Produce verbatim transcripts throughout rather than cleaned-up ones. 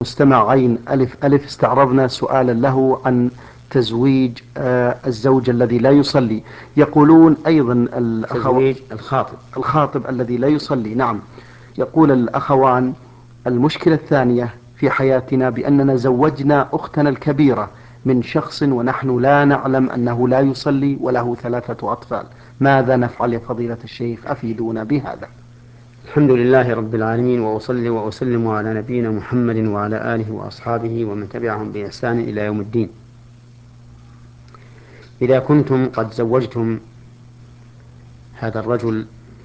مستمع عين ألف ألف استعرضنا سؤالا له عن تزويج آه، الزوج الذي لا يصلي. يقولون أيضا الأخوة تزويج الخاطب. الخاطب الذي لا يصلي. نعم. يقول الأخوان: المشكلة الثانية في حياتنا بأننا زوجنا أختنا الكبيرة من شخص ونحن لا نعلم أنه لا يصلي وله ثلاثة أطفال. ماذا نفعل يا فضيلة الشيخ؟ أفيدونا بهذا. الحمد لله رب العالمين، وأصلي وأسلم على نبينا محمد وعلى آله وأصحابه ومن تبعهم بإحسان إلى يوم الدين. إذا كنتم قد زوجتم هذا الرجل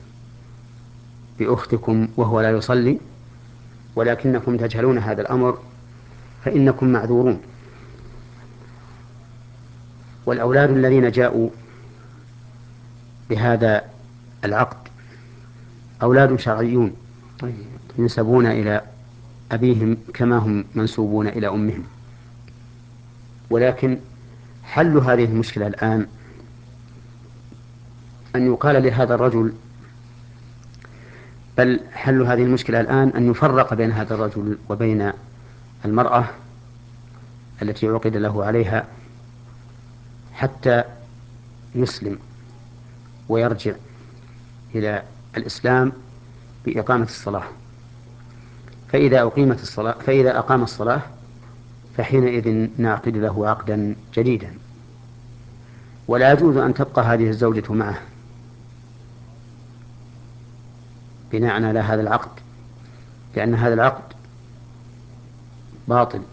بأختكم وهو لا يصلي ولكنكم تجهلون هذا الأمر فإنكم معذورون. والأولاد الذين جاءوا بهذا العقد أولاد شرعيون ينسبون إلى أبيهم كما هم منسوبون إلى أمهم. ولكن حل هذه المشكلة الآن أن يقال لهذا الرجل، بل حل هذه المشكلة الآن أن يفرق بين هذا الرجل وبين المرأة التي عقد له عليها حتى يسلم ويرجع إلى الإسلام بإقامة الصلاة. فإذا أقيمت الصلاة فإذا أقام الصلاة فحينئذ نعقد له عقدا جديدا، ولا يجوز أن تبقى هذه الزوجة معه بناء على هذا العقد، لأن هذا العقد باطل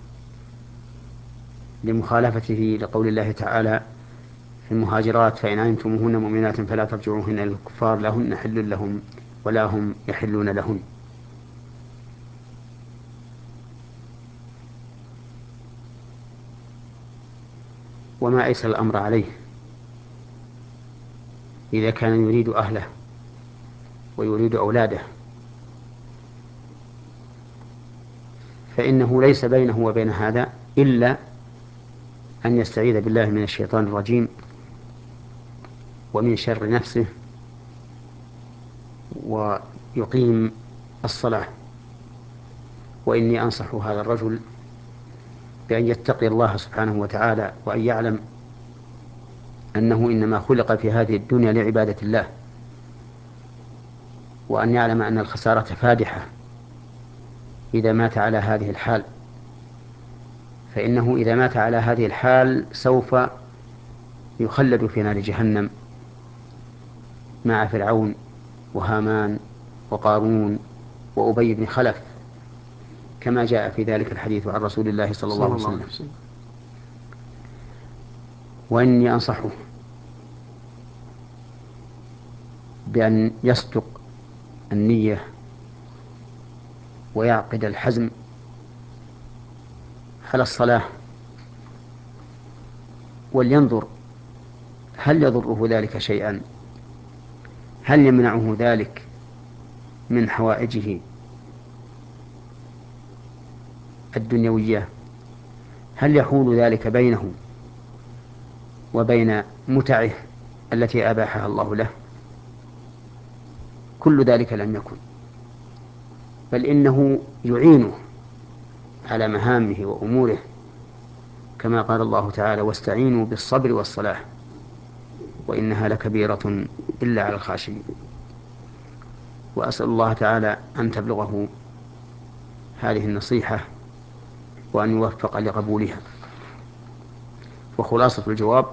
لمخالفته لقول الله تعالى في المهاجرات: فإن علمتموهن مؤمنات فلا ترجعوهن إلى الكفار لا هن حل لهم ولا هم يحلون لهن. وما أيسر الأمر عليه إذا كان يريد أهله ويريد أولاده، فإنه ليس بينه وبين هذا إلا أن يستعيذ بالله من الشيطان الرجيم ومن شر نفسه ويقيم الصلاة. وإني أنصح هذا الرجل بأن يتقي الله سبحانه وتعالى، وأن يعلم أنه إنما خلق في هذه الدنيا لعبادة الله، وأن يعلم أن الخسارة فادحة إذا مات على هذه الحال، فإنه إذا مات على هذه الحال سوف يخلد في نار جهنم مع فرعون وهامان وقارون وأبي بن خلف، كما جاء في ذلك الحديث عن رسول الله صلى الله عليه وسلم. وإني أنصحه بأن يصدق النية ويعقد الحزم على الصلاة، ولينظر هل يضره ذلك شيئا، هل يمنعه ذلك من حوائجه الدنيوية، هل يحول ذلك بينه وبين متعه التي أباحها الله له. كل ذلك لم يكن، بل إنه يعينه على مهامه وأموره، كما قال الله تعالى: واستعينوا بالصبر والصلاة وإنها لكبيرة إلا على الخاشعين. وأسأل الله تعالى أن تبلغه هذه النصيحة وأن يوفق لقبولها. وخلاصة الجواب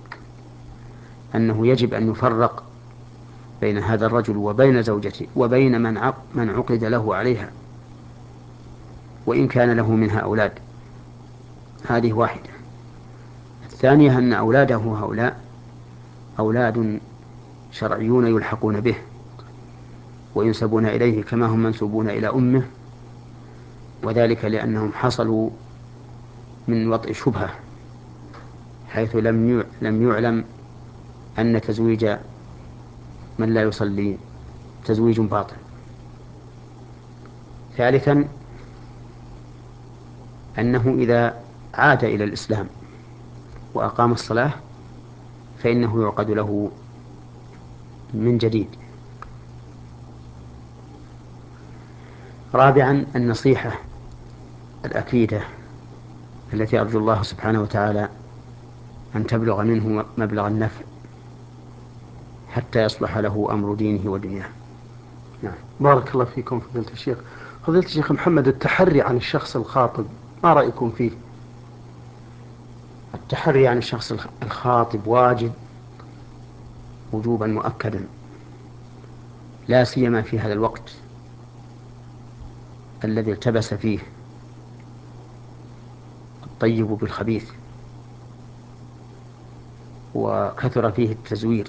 أنه يجب أن يفرق بين هذا الرجل وبين زوجته وبين من من عقد له عليها، وإن كان له منها أولاد. هذه واحدة. الثانية أن أولاده هؤلاء أولاد شرعيون يلحقون به وينسبون إليه كما هم منسوبون إلى أمه، وذلك لأنهم حصلوا من وطئ شبهة، حيث لم لم يعلم أن تزويج من لا يصلي تزويج باطل. ثالثا أنه إذا عاد إلى الإسلام وأقام الصلاة فإنه يعقد له من جديد. رابعا النصيحة الأكيدة التي أرجو الله سبحانه وتعالى أن تبلغ منه مبلغ النفع حتى يصلح له أمر دينه ودنياه. نعم. بارك الله فيكم فضيلة الشيخ. فضيلة الشيخ محمد، التحري عن الشخص الخاطب ما رأيكم فيه؟ التحري عن الشخص الخاطب واجب وجوبا مؤكدا، لا سيما في هذا الوقت الذي التبس فيه الطيب بالخبيث وكثر فيه التزوير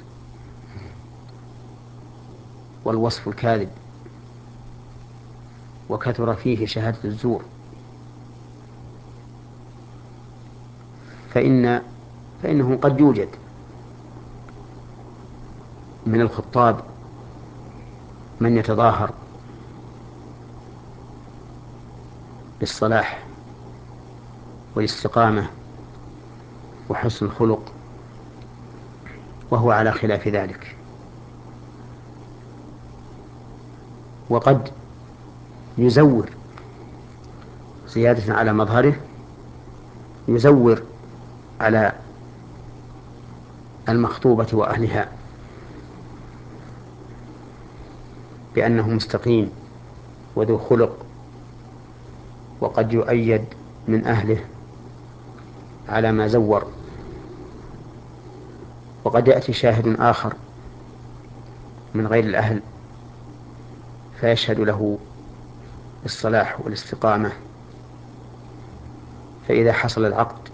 والوصف الكاذب وكثر فيه شهادة الزور. فإن فإنه قد يوجد من الخطاب من يتظاهر بالصلاح والاستقامة وحسن الخلق وهو على خلاف ذلك، وقد يزور زيادة على مظهره، يزور على المخطوبة وأهلها بأنه مستقيم وذو خلق، وقد يؤيد من أهله على ما زور. وقد يأتي شاهد آخر من غير الأهل فيشهد له بالصلاح والاستقامة، فإذا حصل العقد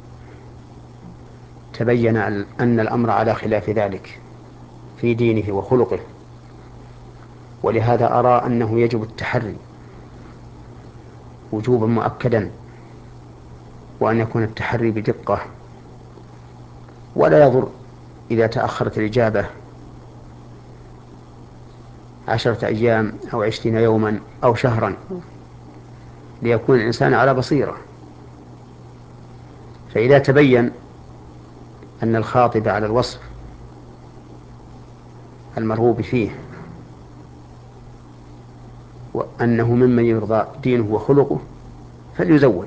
تبين أن الأمر على خلاف ذلك في دينه وخلقه. ولهذا أرى أنه يجب التحري وجوبا مؤكدا، وأن يكون التحري بدقة، ولا يضر إذا تأخرت الإجابة عشرة أيام أو عشرين يوما أو شهرا، ليكون الإنسان على بصيرة. فإذا تبين أن الخاطب على الوصف المرغوب فيه وأنه ممن يرضى دينه وخلقه فليزوج.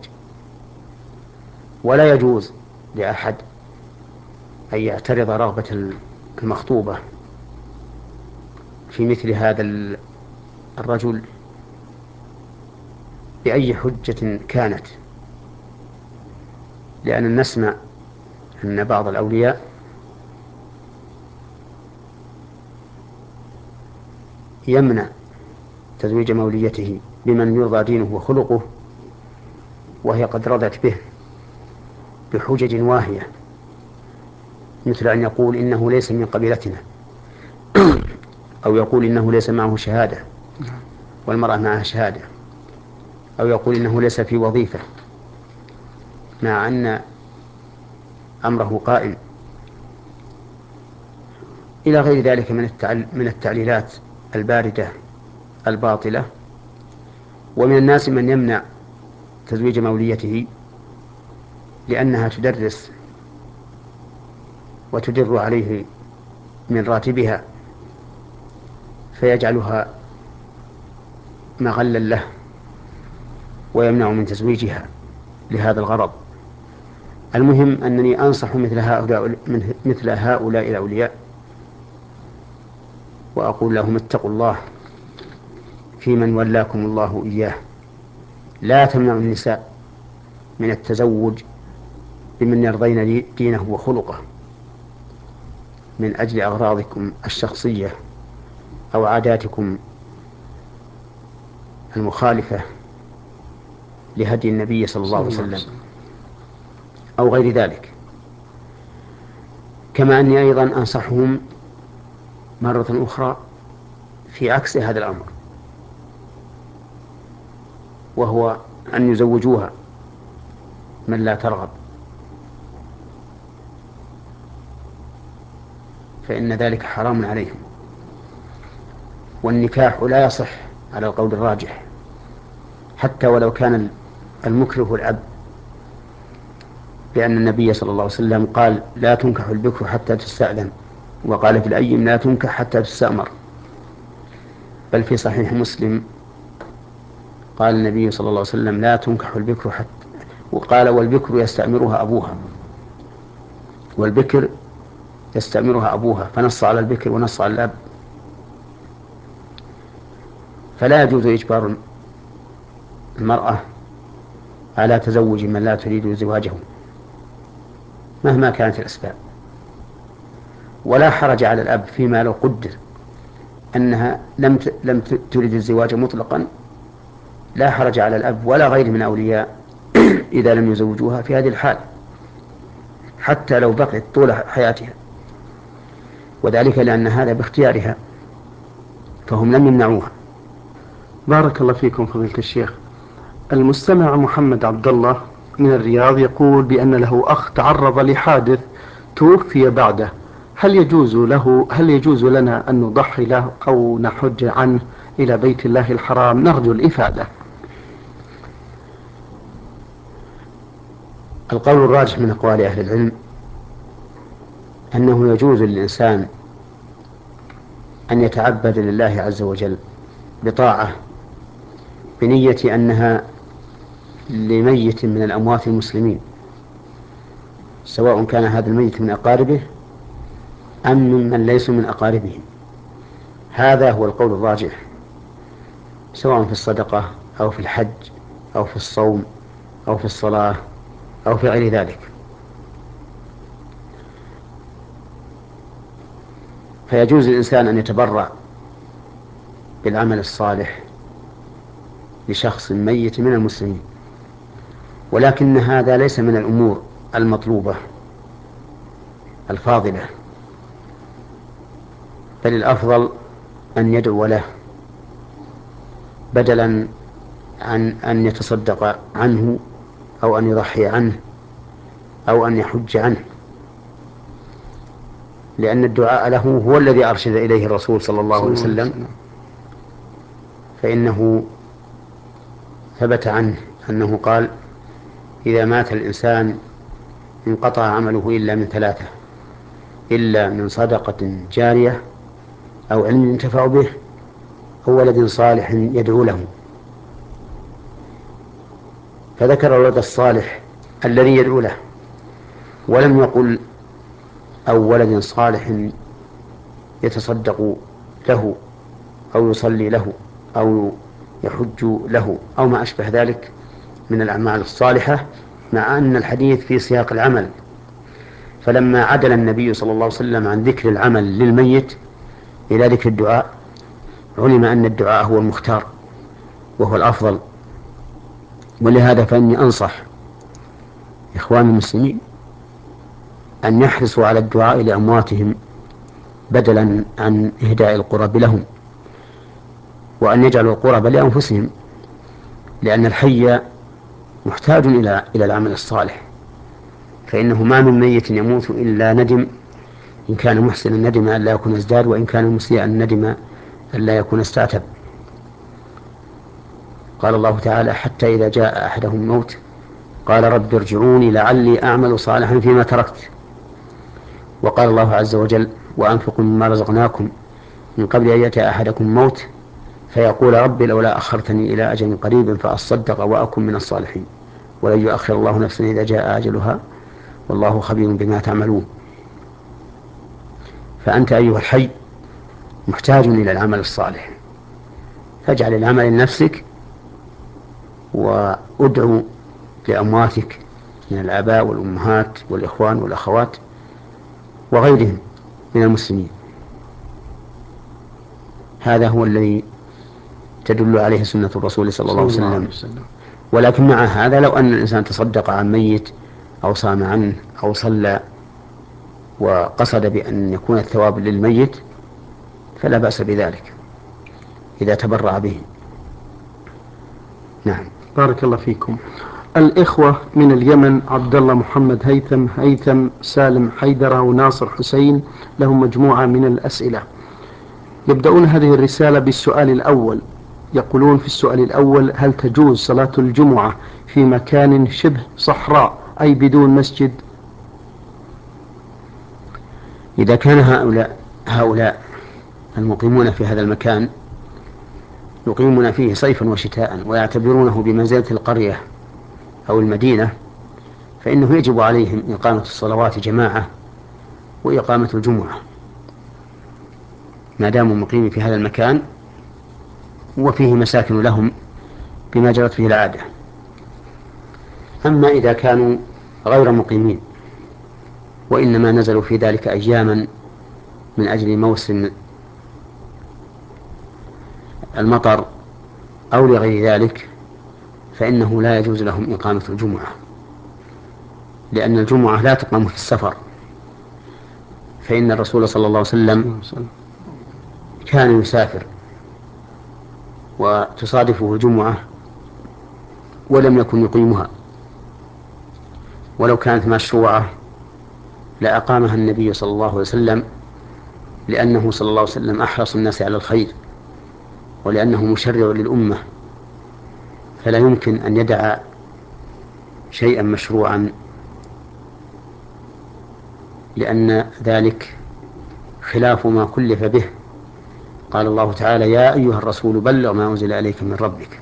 ولا يجوز لأحد أن يعترض رغبة المخطوبة في مثل هذا الرجل بأي حجة كانت، لأن نسمع أن بعض الأولياء يمنع تزويج موليته بمن يرضى دينه وخلقه وهي قد رضت به بحجج واهية، مثل أن يقول إنه ليس من قبيلتنا، أو يقول إنه ليس معه شهادة والمرأة معها شهادة، أو يقول إنه ليس في وظيفة مع أن أمره قائم، إلى غير ذلك من التعليلات الباردة الباطلة. ومن الناس من يمنع تزويج موليته لأنها تدرس وتدر عليه من راتبها فيجعلها مغلا له ويمنع من تزويجها لهذا الغرض. المهم أنني أنصح مثل هؤلاء, مثل هؤلاء الأولياء وأقول لهم اتقوا الله في من ولاكم الله إياه، لا تمنعوا النساء من التزوج بمن يرضين دينه وخلقه من أجل أغراضكم الشخصية أو عاداتكم المخالفة لهدي النبي صلى الله عليه وسلم أو غير ذلك. كما أني أيضا أنصحهم مرة أخرى في عكس هذا الأمر، وهو أن يزوجوها من لا ترغب، فإن ذلك حرام عليهم. والنكاح لا يصح على القول الراجح حتى ولو كان المكره الأب، لأن النبي صلى الله عليه وسلم قال لا تنكح البكر حتى تستأذن، وقال في الأيم لا تنكح حتى تستأمر. بل في صحيح مسلم قال النبي صلى الله عليه وسلم لا تنكح البكر حتى، وقال والبكر يستأمرها أبوها، والبكر يستأمرها أبوها، فنص على البكر ونص على الأب. فلا يجوز إجبار المرأة على تزوج من لا تريد زواجه مهما كانت الأسباب، ولا حرج على الأب فيما لو قدر أنها لم لم تريد الزواج مطلقا، لا حرج على الأب ولا غيره من أولياء إذا لم يزوجوها في هذه الحال حتى لو بقيت طول حياتها، وذلك لأن هذا باختيارها فهم لم يمنعوها. بارك الله فيكم فضيلة الشيخ. المستمع محمد عبد الله من الرياض يقول بأن له أخ تعرض لحادث توفي بعده، هل يجوز له هل يجوز لنا أن نضحي له أو نحج عنه إلى بيت الله الحرام؟ نرجو الإفادة. القول الراجح من أقوال أهل العلم أنه يجوز للإنسان أن يتعبد لله عز وجل بطاعة بنية أنها لميت من الأموات المسلمين، سواء كان هذا الميت من أقاربه أم ممن ليسوا من أقاربه. هذا هو القول الراجح، سواء في الصدقة أو في الحج أو في الصوم أو في الصلاة أو في غير ذلك. فيجوز للإنسان أن يتبرع بالعمل الصالح لشخص ميت من المسلمين، ولكن هذا ليس من الأمور المطلوبة الفاضلة، بل الأفضل أن يدعو له بدلا عن أن يتصدق عنه أو أن يضحي عنه أو أن يحج عنه، لأن الدعاء له هو الذي أرشد إليه الرسول صلى الله عليه وسلم، فإنه ثبت عنه أنه قال إذا مات الإنسان انقطع عمله إلا من ثلاثة: إلا من صدقة جارية أو علم ينتفع به أو ولد صالح يدعو له. فذكر الولد الصالح الذي يدعو له، ولم يقل أو ولد صالح يتصدق له أو يصلي له أو يحج له أو ما أشبه ذلك من الأعمال الصالحة، مع أن الحديث في سياق العمل. فلما عدل النبي صلى الله عليه وسلم عن ذكر العمل للميت إلى ذكر الدعاء، علم أن الدعاء هو المختار وهو الأفضل. ولهذا فإني أنصح إخوان المسلمين أن يحرصوا على الدعاء لأمواتهم بدلا عن إهداء القرب لهم، وأن يجعلوا القرب لأنفسهم، لأن الحي محتاج إلى إلى العمل الصالح، فإنه ما من ميت يموت إلا ندم، إن كان محسنا ندم أن لا يكون ازداد، وإن كان مسيئا ندم أن لا يكون استعتب. قال الله تعالى حتى إذا جاء أحدهم الموت قال رب ارجعوني لعلي أعمل صالحا فيما تركت. وقال الله عز وجل وأنفقوا مما رزقناكم من قبل أن يأتي أحدكم الموت فيقول ربي لولا أخرتني إلى أجل قريب فأصدق وأكن من الصالحين ولن يؤخر الله نفسا إذا جاء أجلها والله خبير بما تعملون. فأنت أيها الحي محتاج إلى العمل الصالح، فاجعل العمل لنفسك وادعو لأمواتك من الآباء والأمهات والإخوان والأخوات وغيرهم من المسلمين. هذا هو الذي تدل عليه سنة الرسول صلى الله عليه وسلم. ولكن مع هذا لو أن الإنسان تصدق عن ميت أو صام عنه أو صلى وقصد بأن يكون الثواب للميت فلا بأس بذلك إذا تبرع به. نعم. بارك الله فيكم. الإخوة من اليمن عبد الله محمد هيثم هيثم سالم حيدرة وناصر حسين لهم مجموعة من الأسئلة. يبدأون هذه الرسالة بالسؤال الأول، يقولون في السؤال الأول: هل تجوز صلاة الجمعة في مكان شبه صحراء أي بدون مسجد؟ إذا كان هؤلاء هؤلاء المقيمون في هذا المكان يقيمون فيه صيفا وشتاء ويعتبرونه بمنزلة القرية أو المدينة، فإنه يجب عليهم إقامة الصلوات جماعة وإقامة الجمعة ما داموا مقيمين في هذا المكان وفيه مساكن لهم بما جرت فيه العادة. أما إذا كانوا غير مقيمين وإنما نزلوا في ذلك أياما من أجل موسم المطر أو لغير ذلك، فإنه لا يجوز لهم إقامة الجمعة، لأن الجمعة لا تقام في السفر. فإن الرسول صلى الله عليه وسلم كان يسافر وتصادفه الجمعة ولم يكن يقيمها، ولو كانت مشروعة لأقامها النبي صلى الله عليه وسلم، لأنه صلى الله عليه وسلم أحرص الناس على الخير ولأنه مشرع للأمة، فلا يمكن أن يدع شيئا مشروعا، لأن ذلك خلاف ما كلف به. قال الله تعالى: يا أيها الرسول بلغ ما أنزل إليك من ربك.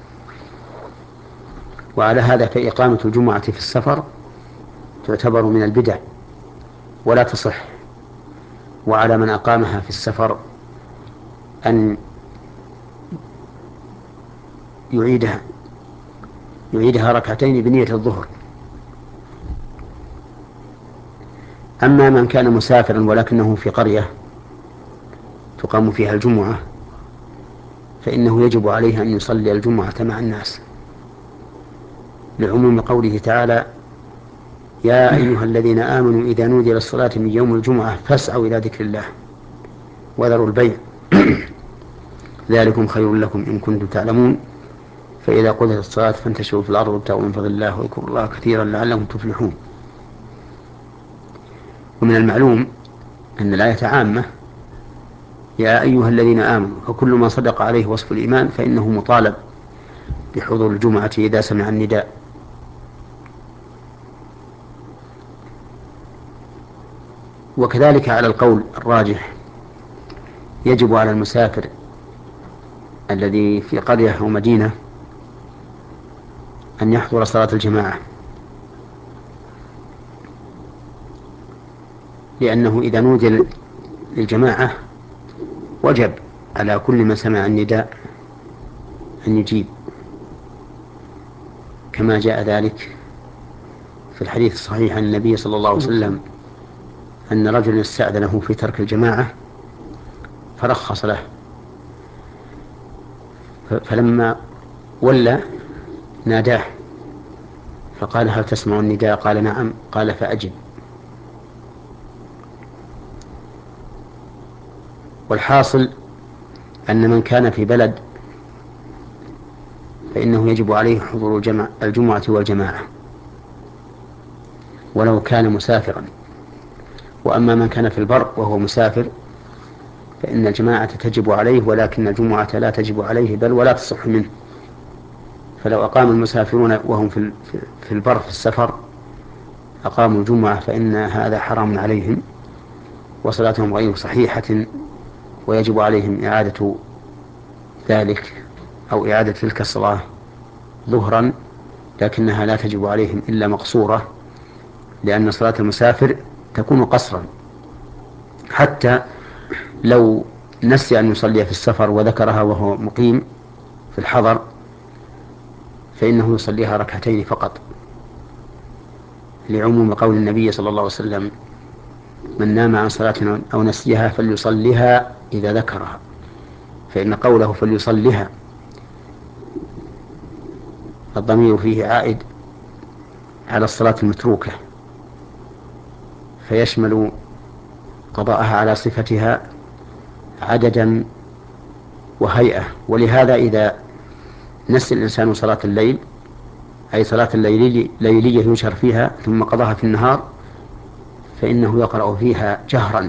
وعلى هذا فإقامة الجمعة في السفر تعتبر من البدع ولا تصح، وعلى من أقامها في السفر أن يعيدها يعيدها ركعتين بنية الظهر. أما من كان مسافرا ولكنه في قرية تقام فيها الجمعة، فإنه يجب عليه أن يصلي الجمعة مع الناس، لعموم قوله تعالى: يا أيها الذين آمنوا إذا نودي للصلاة من يوم الجمعة فاسعوا إلى ذكر الله وذروا البيع ذلكم خير لكم إن كنتم تعلمون، فإذا قضيت الصلاة فانتشروا في الأرض وابتغوا من فضل الله واذكروا الله كثيرا لعلكم تفلحون. ومن المعلوم أن الآية عامة: يا أيها الذين آمنوا، فكل من صدق عليه وصف الإيمان فإنه مطالب بحضور الجمعة إذا سمع النداء. وكذلك على القول الراجح يجب على المسافر الذي في قرية أو مدينة أن يحضر صلاة الجماعة، لأنه إذا نودي للجماعة وجب على كل من سمع النداء أن يجيب، كما جاء ذلك في الحديث الصحيح عن النبي صلى الله عليه وسلم أن رجلا استأذنه في ترك الجماعة فرخص له، فلما ولى ناداه فقال: هل تسمع النداء؟ قال: نعم. قال: فأجب. والحاصل أن من كان في بلد فإنه يجب عليه حضور الجمع الجمعة والجماعة ولو كان مسافرا. وأما من كان في البر وهو مسافر فإن الجماعة تجب عليه ولكن الجمعة لا تجب عليه، بل ولا تصح منه. فلو أقام المسافرون وهم في في البر في السفر أقاموا الجمعة فإن هذا حرام عليهم وصلاتهم غير صحيحة، ويجب عليهم إعادة ذلك أو إعادة تلك الصلاة ظهرا، لكنها لا تجب عليهم إلا مقصورة، لأن صلاة المسافر تكون قصرا، حتى لو نسي أن يصلي في السفر وذكرها وهو مقيم في الحضر فإنه يصليها ركعتين فقط، لعموم قول النبي صلى الله عليه وسلم: من نام عن صلاة أو نسيها فليصليها إذا ذكرها. فإن قوله فليصليها الضمير فيه عائد على الصلاة المتروكة، فيشمل قضاءها على صفتها عددا وهيئة. ولهذا إذا نسي الإنسان صلاة الليل، أي صلاة الليلية ينشر فيها ثم قضاها في النهار، فإنه يقرأ فيها جهرا.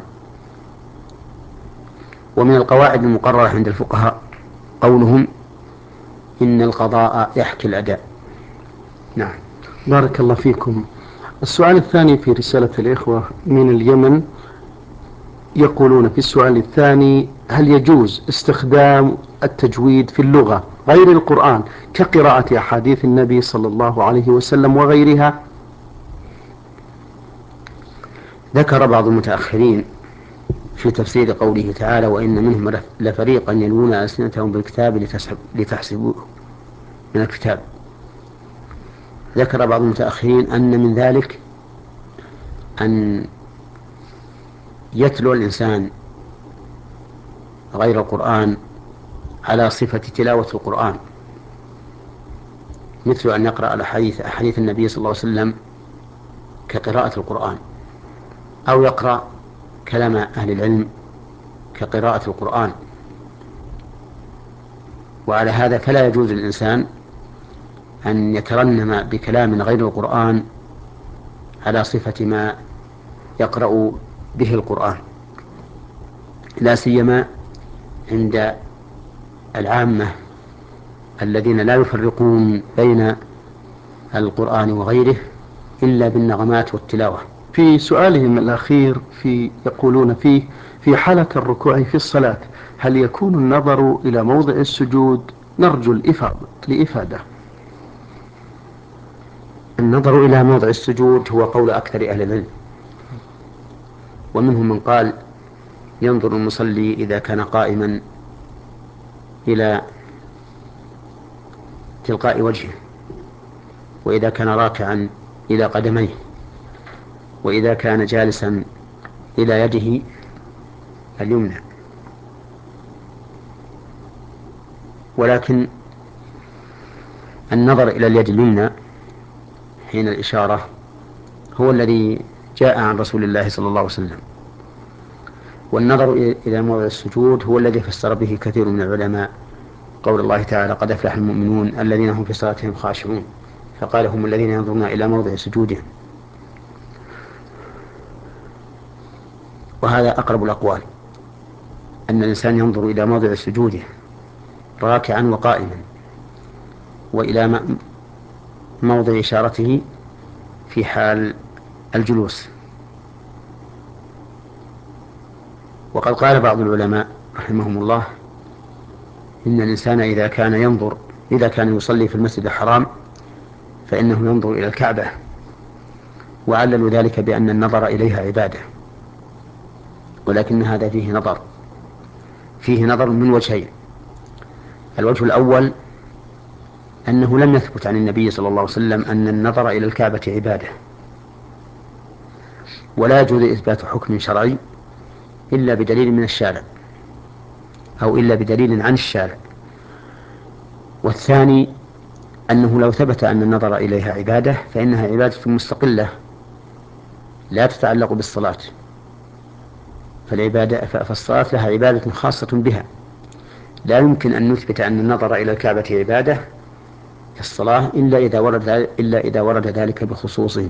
ومن القواعد المقررة عند الفقهاء قولهم: إن القضاء يحكي الأداء. نعم. بارك الله فيكم. السؤال الثاني في رسالة الإخوة من اليمن يقولون في السؤال الثاني: هل يجوز استخدام التجويد في اللغة غير القرآن كقراءة أحاديث النبي صلى الله عليه وسلم وغيرها؟ ذكر بعض المتأخرين في تفسير قوله تعالى: وإن منهم لفريقا يلوون ألسنتهم بالكتاب لتحسبوه من الكتاب. ذكر بعض المتأخرين أن من ذلك أن يتلو الإنسان غير القرآن على صفة تلاوة القرآن، مثل أن يقرأ الأحاديث أحاديث النبي صلى الله عليه وسلم كقراءة القرآن، أو يقرأ كلام أهل العلم كقراءة القرآن. وعلى هذا فلا يجوز للإنسان أن يترنم بكلام غير القرآن على صفة ما يقرأ به القرآن، لا سيما عند العامة الذين لا يفرقون بين القرآن وغيره إلا بالنغمات والتلاوة. في سؤالهم الأخير في يقولون فيه: في حالة الركوع في الصلاة هل يكون النظر إلى موضع السجود؟ نرجو الإفادة لإفادة. النظر إلى موضع السجود هو قول أكثر أهل العلم، ومنهم من قال ينظر المصلي إذا كان قائما إلى تلقاء وجهه، وإذا كان راكعا إلى قدميه، وإذا كان جالسا إلى يده اليمنى. ولكن النظر إلى اليد اليمنى حين الإشارة هو الذي جاء عن رسول الله صلى الله عليه وسلم، والنظر إلى موضع السجود هو الذي فسر به كثير من العلماء قول الله تعالى: قد أفلح المؤمنون الذين هم في صلاتهم خاشعون، فقال: هم الذين ينظرون إلى موضع سجودهم. وهذا أقرب الأقوال، أن الإنسان ينظر إلى موضع سجوده راكعا وقائما، وإلى موضع إشارته في حال الجلوس. وقد قال بعض العلماء رحمهم الله إن الإنسان إذا كان ينظر إذا كان يصلي في المسجد الحرام فإنه ينظر إلى الكعبة، وعللوا ذلك بأن النظر إليها عبادة. ولكن هذا فيه نظر فيه نظر من وجهين: الوجه الأول أنه لم يثبت عن النبي صلى الله عليه وسلم أن النظر إلى الكعبة عبادة، ولا يجوز إثبات حكم شرعي إلا بدليل من الشارع أو إلا بدليل عن الشارع. والثاني أنه لو ثبت أن النظر إليها عبادة فإنها عبادة مستقلة لا تتعلق بالصلاة، فالعبادة فالصلاة لها عبادة خاصة بها، لا يمكن أن نثبت أن النظر إلى الكعبة عبادة في الصلاة إلا إذا ورد إلا إذا ورد ذلك بخصوصه.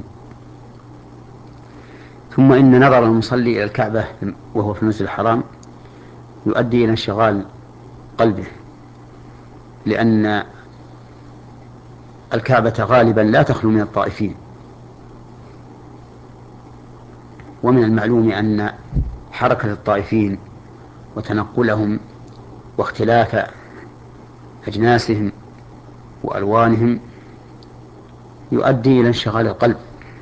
ثم إن نظر المصلي إلى الكعبة وهو في المسجد الحرام يؤدي إلى انشغال قلبه، لأن الكعبة غالبا لا تخلو من الطائفين، ومن المعلوم أن حركة الطائفين وتنقلهم واختلاف أجناسهم وألوانهم يؤدي إلى انشغال القلب.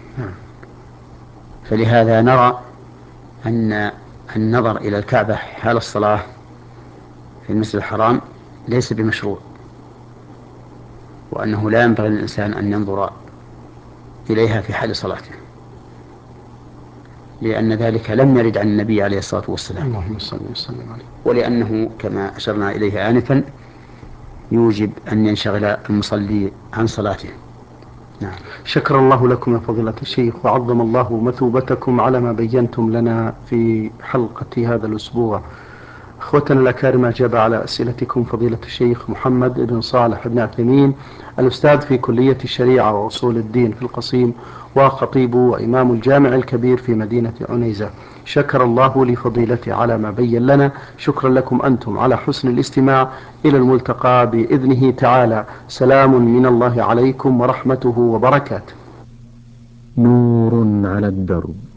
فلهذا نرى أن النظر إلى الكعبة حال الصلاة في المسجد الحرام ليس بمشروع، وأنه لا ينبغي للإنسان أن ينظر إليها في حال صلاته، لأن ذلك لم يرد عن النبي عليه الصلاة والسلام، اللهم صل وسلم عليه، ولأنه كما أشرنا إليه آنفا يوجب أن ينشغل المصلي عن صلاته. نعم. شكر الله لكم يا فضيلة الشيخ، وعظم الله مثوبتكم على ما بينتم لنا في حلقة هذا الأسبوع. أخوتنا الأكارم، أجاب على أسئلتكم فضيلة الشيخ محمد بن صالح بن عثيمين، الأستاذ في كلية الشريعة وأصول الدين في القصيم، وخطيب وإمام الجامع الكبير في مدينة عنيزة. شكر الله لفضيلته على ما بين لنا. شكرا لكم أنتم على حسن الاستماع. إلى الملتقى بإذنه تعالى. سلام من الله عليكم ورحمته وبركاته. نور على الدرب.